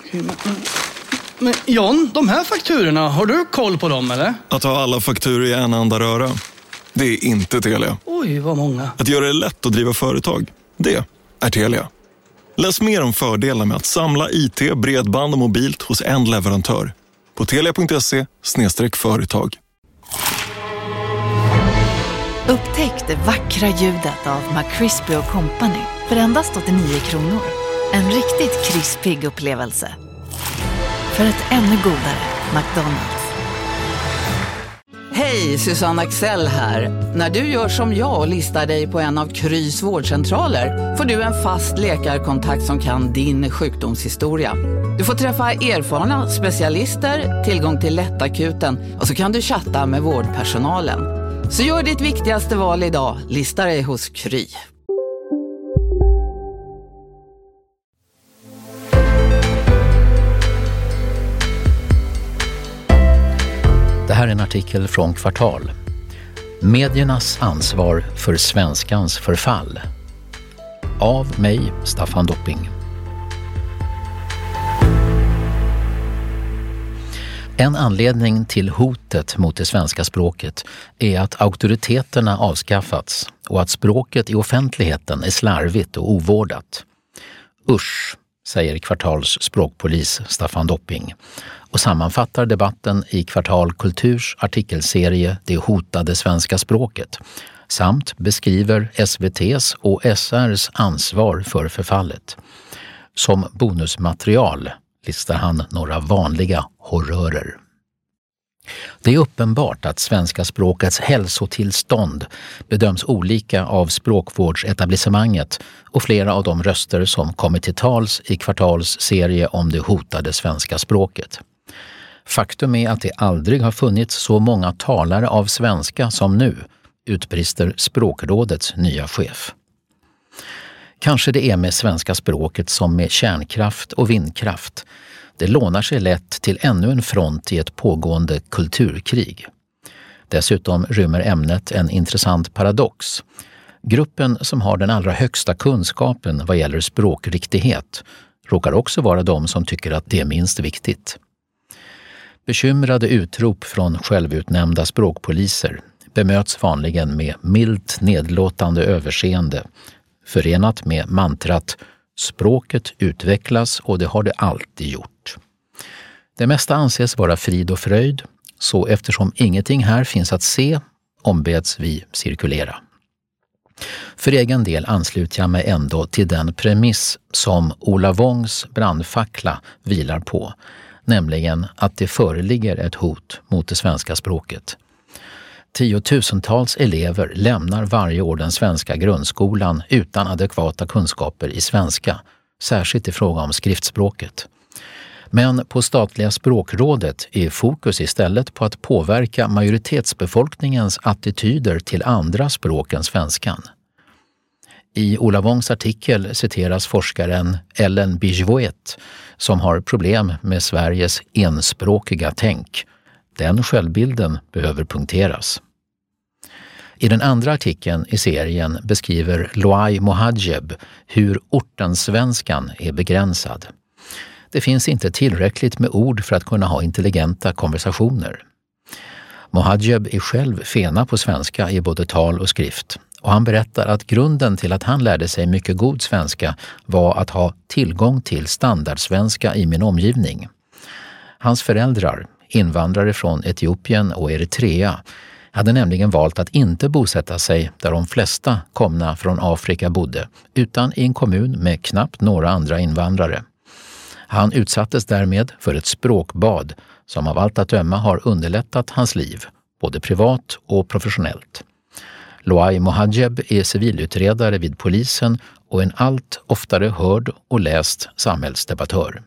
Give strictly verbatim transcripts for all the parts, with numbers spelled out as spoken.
Men, men John, de här fakturorna, har du koll på dem eller? Att ha alla fakturor i en enda röra, det är inte Telia. Oj, vad många. Att göra det lätt att driva företag, det är Telia. Läs mer om fördelarna med att samla I T, bredband och mobilt hos en leverantör på telia punkt se slash företag. Upptäck det vackra ljudet av McCrispy och Company för endast åttionio kronor. En riktigt krispig upplevelse. För ett ännu godare McDonald's. Hej, Susanne Axel här. När du gör som jag och listar dig på en av Krys vårdcentraler får du en fast läkarkontakt som kan din sjukdomshistoria. Du får träffa erfarna specialister, tillgång till lättakuten och så kan du chatta med vårdpersonalen. Så gör ditt viktigaste val idag, lista dig hos Kry. Det här är en artikel från Kvartal. Mediernas ansvar för svenskans förfall. Av mig, Staffan Dopping. En anledning till hotet mot det svenska språket är att auktoriteterna avskaffats och att språket i offentligheten är slarvigt och ovårdat. Usch, säger Kvartals språkpolis Staffan Dopping och sammanfattar debatten i Kvartal Kulturs artikelserie Det hotade svenska språket samt beskriver S V T:s och S R:s ansvar för förfallet. Som bonusmaterial listar han några vanliga horrörer. Det är uppenbart att svenska språkets hälsotillstånd bedöms olika av språkvårdsetablissemanget och flera av de röster som kommit till tals i Kvartals serie om det hotade svenska språket. Faktum är att det aldrig har funnits så många talare av svenska som nu, utbrister Språkrådets nya chef. Kanske det är med svenska språket som med kärnkraft och vindkraft. Det lånar sig lätt till ännu en front i ett pågående kulturkrig. Dessutom rymmer ämnet en intressant paradox. Gruppen som har den allra högsta kunskapen vad gäller språkriktighet råkar också vara de som tycker att det är minst viktigt. Bekymrade utrop från självutnämnda språkpoliser bemöts vanligen med milt nedlåtande överseende, förenat med mantrat språket utvecklas och det har det alltid gjort. Det mesta anses vara frid och fröjd, så eftersom ingenting här finns att se ombeds vi cirkulera. För egen del ansluter jag mig ändå till den premiss som Ola Wångs brandfackla vilar på, nämligen att det föreligger ett hot mot det svenska språket. Tiotusentals elever lämnar varje år den svenska grundskolan utan adekvata kunskaper i svenska, särskilt i fråga om skriftspråket. Men på statliga språkrådet är fokus istället på att påverka majoritetsbefolkningens attityder till andra språk än svenskan. I Ola Wångs artikel citeras forskaren Ellen Bijvoet som har problem med Sveriges enspråkiga tänk. Den självbilden behöver punkteras. I den andra artikeln i serien beskriver Loai Mohadjeb hur ortensvenskan är begränsad. Det finns inte tillräckligt med ord för att kunna ha intelligenta konversationer. Mohadjeb är själv fena på svenska i både tal och skrift och han berättar att grunden till att han lärde sig mycket god svenska var att ha tillgång till standardsvenska i min omgivning. Hans föräldrar, invandrare från Etiopien och Eritrea, hade nämligen valt att inte bosätta sig där de flesta komna från Afrika bodde, utan i en kommun med knappt några andra invandrare. Han utsattes därmed för ett språkbad som av allt att döma har underlättat hans liv, både privat och professionellt. Loai Mohadjeb är civilutredare vid polisen och en allt oftare hörd och läst samhällsdebattör.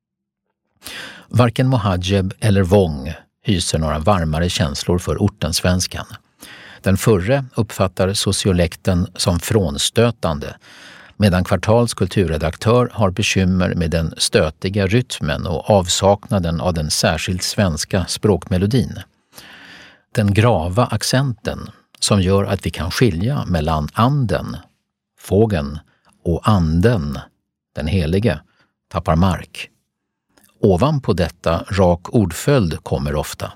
Varken Mohadjeb eller Wång hyser några varmare känslor för ortensvenskan. Den förre uppfattar sociolekten som frånstötande, medan Kvartals kulturredaktör har bekymmer med den stötiga rytmen och avsaknaden av den särskilt svenska språkmelodin. Den grava accenten som gör att vi kan skilja mellan anden, fågeln, och anden, den helige, tappar mark. Ovanpå detta rak ordföljd kommer ofta.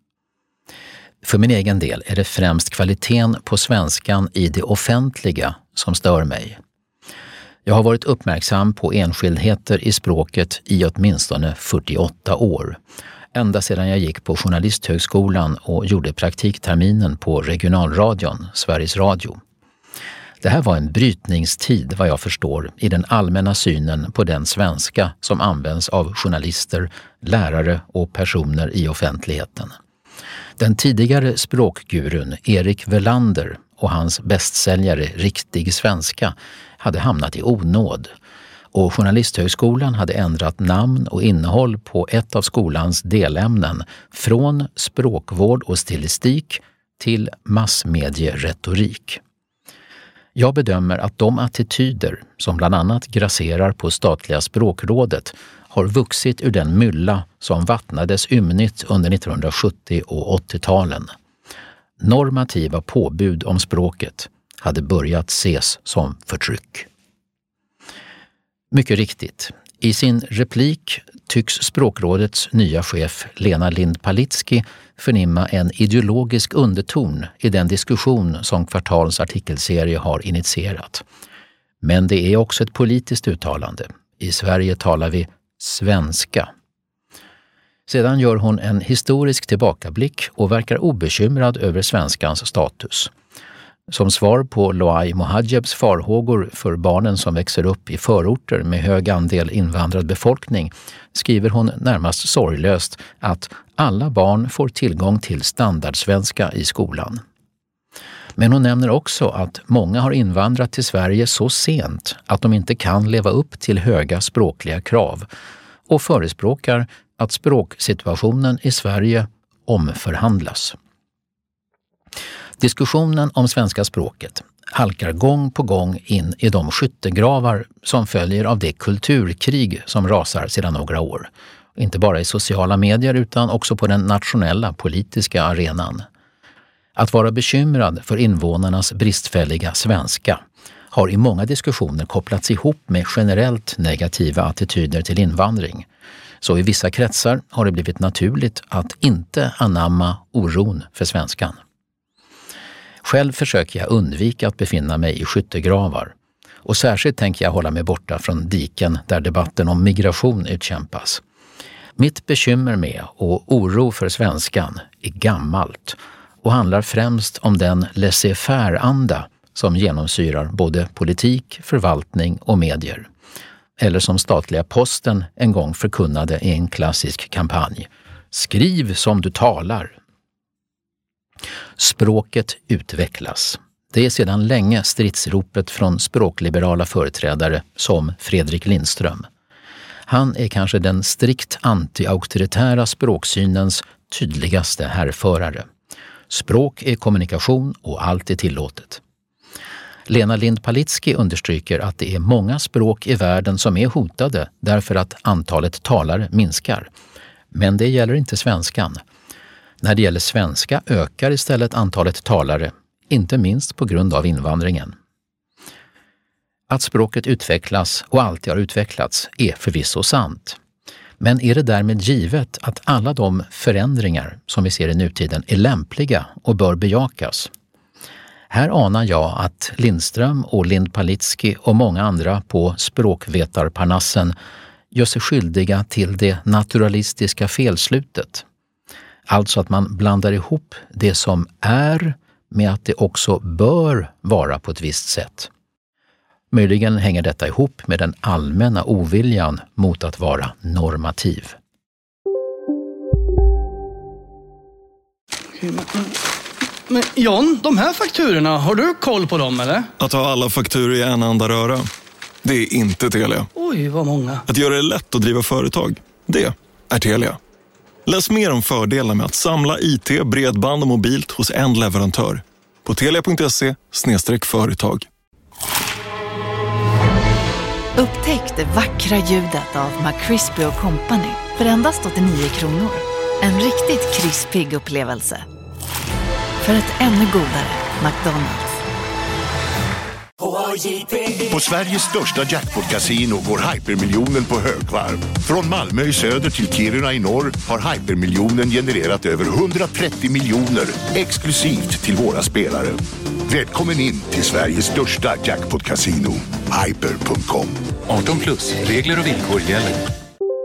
För min egen del är det främst kvaliteten på svenskan i det offentliga som stör mig. Jag har varit uppmärksam på enskildheter i språket i åtminstone fyrtioåtta år. Ända sedan jag gick på Journalisthögskolan och gjorde praktikterminen på regionalradion, Sveriges Radio. Det här var en brytningstid, vad jag förstår, i den allmänna synen på den svenska som används av journalister, lärare och personer i offentligheten. Den tidigare språkgurun Erik Welander och hans bästsäljare Riktig svenska hade hamnat i onåd och Journalisthögskolan hade ändrat namn och innehåll på ett av skolans delämnen från språkvård och stilistik till massmedieretorik. Jag bedömer att de attityder som bland annat grasserar på statliga språkrådet har vuxit ur den mylla som vattnades ymnigt under nittonhundrasjuttio- och åttio-talen. Normativa påbud om språket hade börjat ses som förtryck. Mycket riktigt, i sin replik tycks språkrådets nya chef Lena Lind-Palitski förnimma en ideologisk underton i den diskussion som Kvartals artikelserie har initierat. Men det är också ett politiskt uttalande. I Sverige talar vi svenska. Sedan gör hon en historisk tillbakablick och verkar obekymrad över svenskans status. Som svar på Loai Mohadjebs farhågor för barnen som växer upp i förorter med hög andel invandrad befolkning skriver hon närmast sorglöst att alla barn får tillgång till standardsvenska i skolan. Men hon nämner också att många har invandrat till Sverige så sent att de inte kan leva upp till höga språkliga krav och förespråkar att språksituationen i Sverige omförhandlas. Diskussionen om svenska språket halkar gång på gång in i de skyttegravar som följer av det kulturkrig som rasar sedan några år. Inte bara i sociala medier utan också på den nationella politiska arenan. Att vara bekymrad för invånarnas bristfälliga svenska har i många diskussioner kopplats ihop med generellt negativa attityder till invandring. Så i vissa kretsar har det blivit naturligt att inte anamma oron för svenskan. Själv försöker jag undvika att befinna mig i skyttegravar. Och särskilt tänker jag hålla mig borta från diken där debatten om migration utkämpas. Mitt bekymmer med och oro för svenskan är gammalt och handlar främst om den laissez-faire-anda som genomsyrar både politik, förvaltning och medier. Eller som statliga Posten en gång förkunnade i en klassisk kampanj. Skriv som du talar. Språket utvecklas. Det är sedan länge stridsropet från språkliberala företrädare som Fredrik Lindström. Han är kanske den strikt anti-auktoritära språksynens tydligaste härförare. Språk är kommunikation och allt är tillåtet. Lena Lind-Palitski understryker att det är många språk i världen som är hotade därför att antalet talare minskar. Men det gäller inte svenskan. När det gäller svenska ökar istället antalet talare, inte minst på grund av invandringen. Att språket utvecklas och alltid har utvecklats är förvisso sant. Men är det därmed givet att alla de förändringar som vi ser i nutiden är lämpliga och bör bejakas? Här anar jag att Lindström och Lind-Palitski och många andra på språkvetarparnassen gör sig skyldiga till det naturalistiska felslutet. Alltså att man blandar ihop det som är med att det också bör vara på ett visst sätt. Möjligen hänger detta ihop med den allmänna oviljan mot att vara normativ. Men, men John, de här fakturorna, har du koll på dem eller? Att ha alla fakturor i en enda röra, det är inte Telia. Oj, vad många. Att göra det lätt att driva företag, det är Telia. Läs mer om fördelar med att samla I T, bredband och mobilt hos en leverantör på telia punkt se slash företag. Upptäck det vackra ljudet av McCrispy och Company för endast åttionio kronor. En riktigt krispig upplevelse. För ett ännu godare McDonald's. På Sveriges största jackpot-casino går hypermiljonen på högvarv. Från Malmö i söder till Kiruna i norr har hypermiljonen genererat över hundratrettio miljoner exklusivt till våra spelare. Välkommen in till Sveriges största jackpot-casino, hyper punkt com. arton plus, regler och villkor gäller.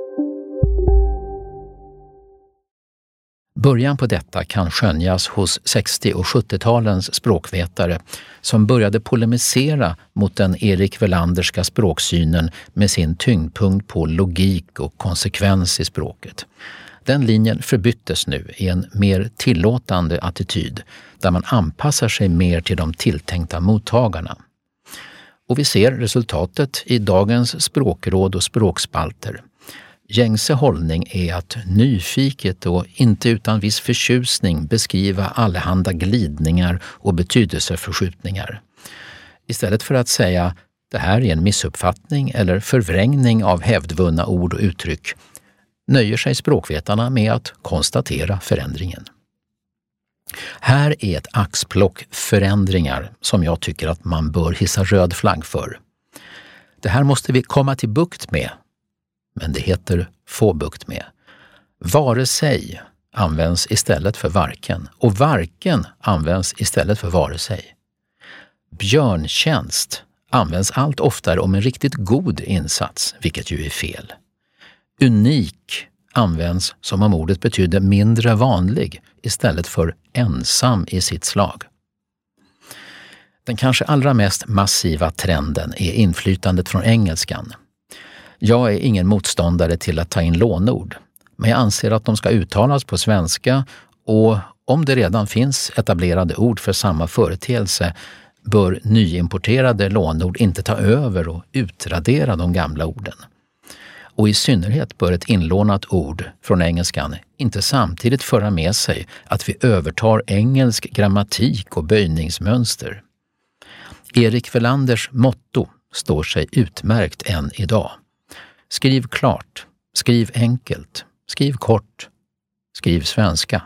Början på detta kan skönjas hos sextio- och sjuttiotalens språkvetare som började polemisera mot den Erik Welander-ska språksynen med sin tyngdpunkt på logik och konsekvens i språket. Den linjen förbyttes nu i en mer tillåtande attityd där man anpassar sig mer till de tilltänkta mottagarna. Och vi ser resultatet i dagens språkråd och språkspalter. Gängse hållning är att nyfiket och inte utan viss förtjusning beskriva allehanda glidningar och betydelseförskjutningar. Istället för att säga det här är en missuppfattning eller förvrängning av hävdvunna ord och uttryck nöjer sig språkvetarna med att konstatera förändringen. Här är ett axplock förändringar som jag tycker att man bör hissa röd flagg för. Det här måste vi komma till bukt med. Men det heter få bukt med. Vare sig används istället för varken och varken används istället för vare sig. Björntjänst används allt oftare om en riktigt god insats, vilket ju är fel. Unik används som om ordet betyder mindre vanlig istället för ensam i sitt slag. Den kanske allra mest massiva trenden är inflytandet från engelskan. Jag är ingen motståndare till att ta in lånord, men jag anser att de ska uttalas på svenska och om det redan finns etablerade ord för samma företeelse bör nyimporterade lånord inte ta över och utradera de gamla orden. Och i synnerhet bör ett inlånat ord från engelskan inte samtidigt föra med sig att vi övertar engelsk grammatik och böjningsmönster. Erik Welanders motto står sig utmärkt än idag. Skriv klart, skriv enkelt, skriv kort, skriv svenska.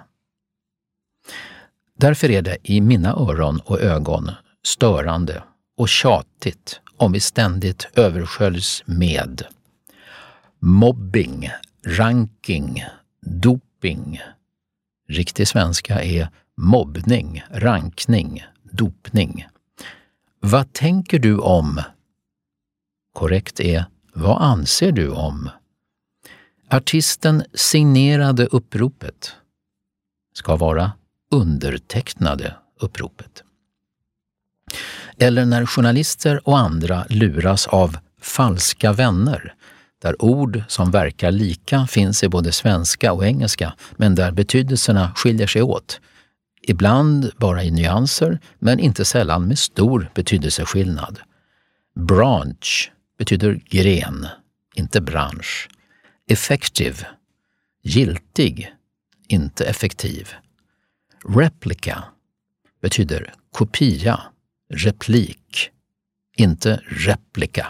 Därför är det i mina öron och ögon störande och tjatigt om vi ständigt översköljs med mobbing, ranking, doping. Riktig svenska är mobbning, rankning, dopning. Vad tänker du om? Korrekt är vad anser du om? Artisten signerade uppropet ska vara undertecknade uppropet. Eller när journalister och andra luras av falska vänner, där ord som verkar lika finns i både svenska och engelska, men där betydelserna skiljer sig åt. Ibland bara i nyanser, men inte sällan med stor betydelseskillnad. Branch betyder gren, inte bransch. Effective, giltig, inte effektiv. Replika betyder kopia, replik, inte replika.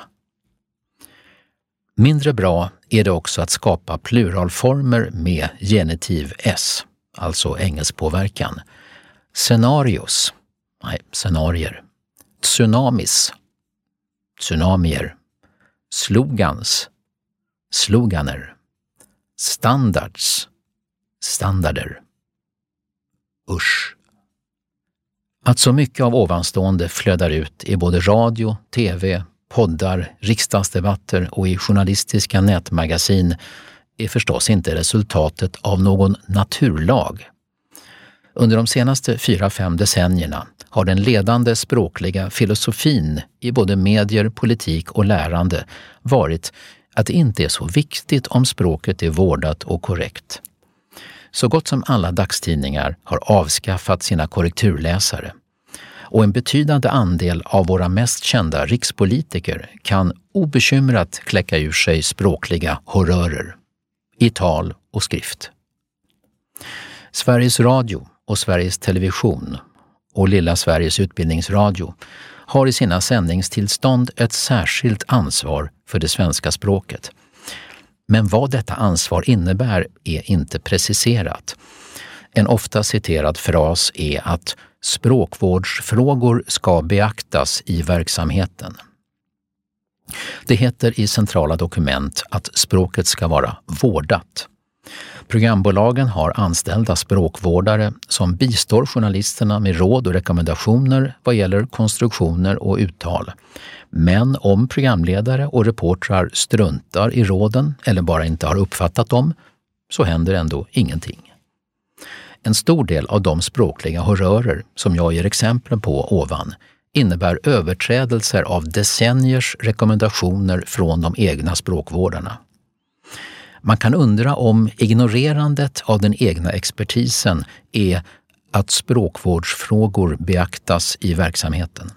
Mindre bra är det också att skapa pluralformer med genitiv s, alltså engelskpåverkan. Scenarios, nej, scenarier. Tsunamis, tsunamier. Slogans, sloganer. Standards, standarder. Usch. Att så mycket av ovanstående flödar ut i både radio, tv, poddar, riksdagsdebatter och i journalistiska nätmagasin är förstås inte resultatet av någon naturlag. Under de senaste fyra, fem decennierna har den ledande språkliga filosofin i både medier, politik och lärande varit att det inte är så viktigt om språket är vårdat och korrekt. Så gott som alla dagstidningar har avskaffat sina korrekturläsare. Och en betydande andel av våra mest kända rikspolitiker kan obekymrat kläcka ur sig språkliga horrörer i tal och skrift. Sveriges Radio och Sveriges Television och lilla Sveriges Utbildningsradio har i sina sändningstillstånd ett särskilt ansvar för det svenska språket. Men vad detta ansvar innebär är inte preciserat. En ofta citerad fras är att Språkvårdsfrågor ska beaktas i verksamheten. Det heter i centrala dokument att språket ska vara vårdat. Programbolagen har anställda språkvårdare som bistår journalisterna med råd och rekommendationer vad gäller konstruktioner och uttal. Men om programledare och reportrar struntar i råden eller bara inte har uppfattat dem, så händer ändå ingenting. En stor del av de språkliga horrörer som jag ger exempel på ovan innebär överträdelser av decenniers rekommendationer från de egna språkvårdarna. Man kan undra om ignorerandet av den egna expertisen är att språkvårdsfrågor beaktas i verksamheten.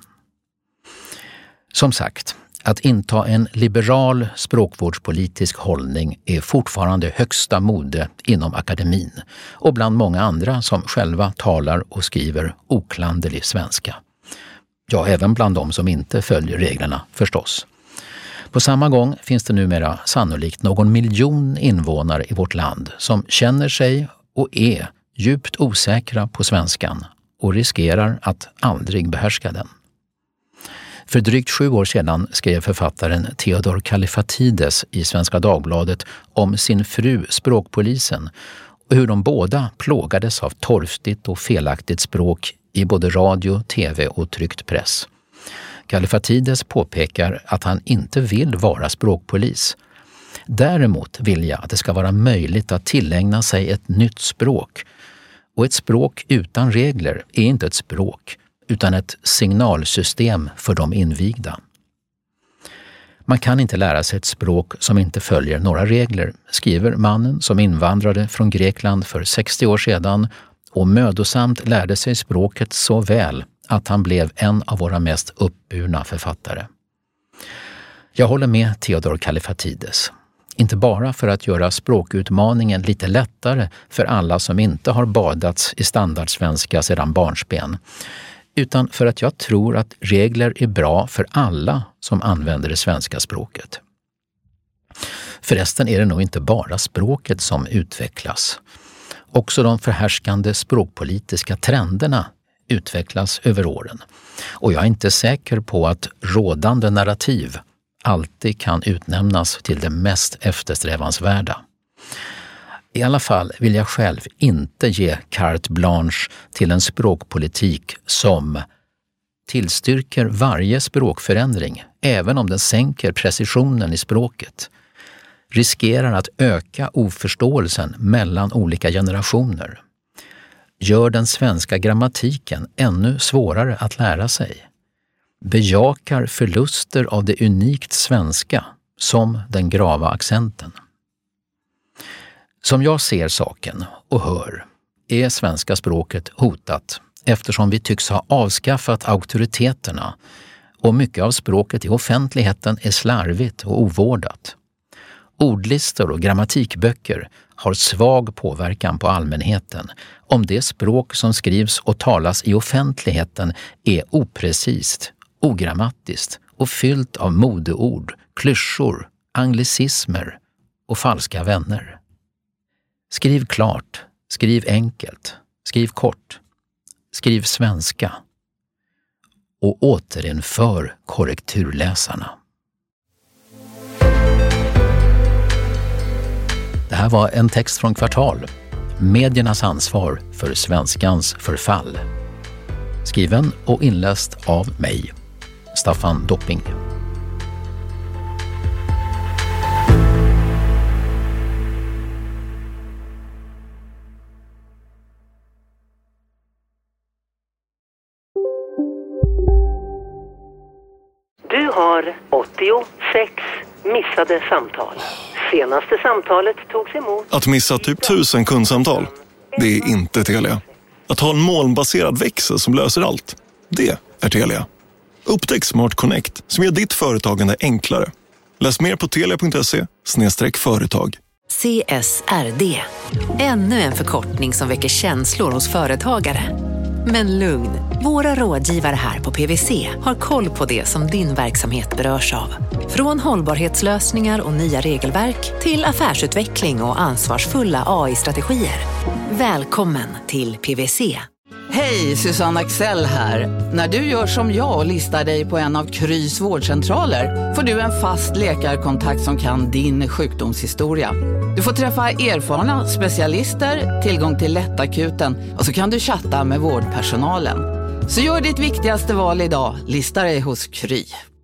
Som sagt, att inta en liberal språkvårdspolitisk hållning är fortfarande högsta mode inom akademin och bland många andra som själva talar och skriver oklanderlig svenska. Ja, även bland de som inte följer reglerna förstås. På samma gång finns det numera sannolikt någon miljon invånare i vårt land som känner sig och är djupt osäkra på svenskan och riskerar att aldrig behärska den. För drygt sju år sedan skrev författaren Theodor Kallifatides i Svenska Dagbladet om sin fru språkpolisen och hur de båda plågades av torftigt och felaktigt språk i både radio, tv och tryckt press. Kallifatides påpekar att han inte vill vara språkpolis. Däremot vill jag att det ska vara möjligt att tillägna sig ett nytt språk. Och ett språk utan regler är inte ett språk, utan ett signalsystem för de invigda. Man kan inte lära sig ett språk som inte följer några regler, skriver mannen som invandrade från Grekland för sextio år sedan och mödosamt lärde sig språket så väl att han blev en av våra mest uppburna författare. Jag håller med Theodor Kallifatides. Inte bara för att göra språkutmaningen lite lättare för alla som inte har badats i standardsvenska sedan barnsben, utan för att jag tror att regler är bra för alla som använder det svenska språket. Förresten är det nog inte bara språket som utvecklas. Också de förhärskande språkpolitiska trenderna utvecklas över åren. Och jag är inte säker på att rådande narrativ alltid kan utnämnas till det mest eftersträvansvärda. I alla fall vill jag själv inte ge carte blanche till en språkpolitik som tillstyrker varje språkförändring, även om den sänker precisionen i språket, riskerar att öka oförståelsen mellan olika generationer, gör den svenska grammatiken ännu svårare att lära sig, bejakar förluster av det unikt svenska som den grava accenten. Som jag ser saken och hör är svenska språket hotat eftersom vi tycks ha avskaffat auktoriteterna och mycket av språket i offentligheten är slarvigt och ovårdat. Ordlistor och grammatikböcker har svag påverkan på allmänheten om det språk som skrivs och talas i offentligheten är oprecist, ogrammatiskt och fyllt av modeord, klyschor, anglicismer och falska vänner. Skriv klart, skriv enkelt, skriv kort, skriv svenska och återinför korrekturläsarna. Det här var en text från Kvartal, mediernas ansvar för svenskans förfall. Skriven och inläst av mig, Staffan Dopping. Du har åttiosex missade samtal. Senaste samtalet togs emot. Att missa typ tusen kundsamtal, det är inte Telia. Att ha en molnbaserad växel som löser allt, det är Telia. Upptäck Smart Connect som gör ditt företagande enklare. Läs mer på telia punkt se slash företag. C S R D. Ännu en förkortning som väcker känslor hos företagare. Men lugn, våra rådgivare här på P W C har koll på det som din verksamhet berörs av. Från hållbarhetslösningar och nya regelverk till affärsutveckling och ansvarsfulla A I-strategier. Välkommen till P W C. Hej, Susanne Axel här. När du gör som jag och listar dig på en av Krys vårdcentraler får du en fast läkarkontakt som kan din sjukdomshistoria. Du får träffa erfarna specialister, tillgång till lättakuten och så kan du chatta med vårdpersonalen. Så gör ditt viktigaste val idag, lista dig hos Kry.